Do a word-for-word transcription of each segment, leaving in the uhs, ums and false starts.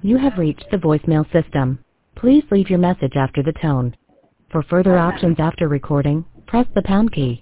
You have reached the voicemail system. Please leave your message after the tone. For further options after recording, press the pound key.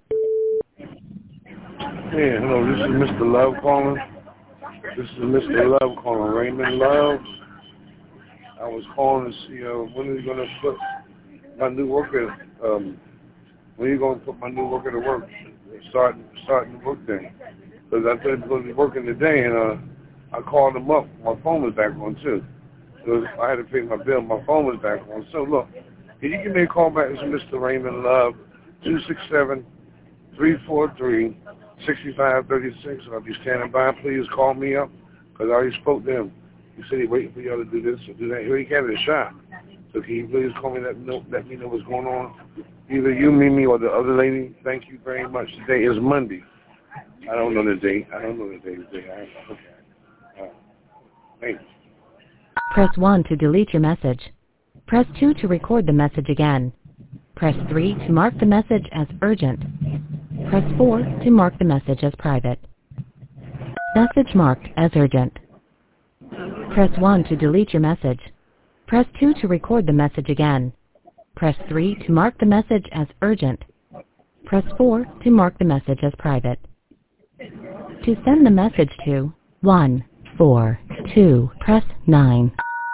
Yeah, hello, this is Mister Love calling. This is Mister Love calling, Raymond Love. I was calling to see uh, when are you going to put my new worker, um, when are you going to put my new worker to work, starting, starting the work day. Because I thought he was going to be working today, and uh, I called him up. My phone was back on, too. So I had to pay my bill. My phone was back on. So, look, can you give me a call back? This is Mister Raymond Love, two six seven, three four three, six five three six. I'll be standing by. Please call me up, because I already spoke to him. He said he's waiting for y'all to do this or do that. Here he got his shot. So can you please call me, let, know, let me know what's going on? Either you, Mimi, or the other lady. Thank you very much. Today is Monday. I don't know the date. I don't know the date today. I, okay. Uh, thank you. Press one to delete your message. Press two to record the message again. Press three to mark the message as urgent. Press four to mark the message as private. Message marked as urgent. Press one to delete your message. Press two to record the message again. Press three to mark the message as urgent. Press four to mark the message as private. To send the message to one four two, press nine.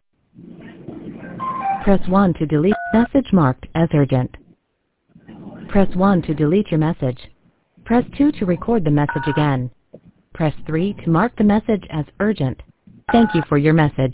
Press one to delete message marked as urgent. Press one to delete your message. Press two to record the message again. Press three to mark the message as urgent. Thank you for your message.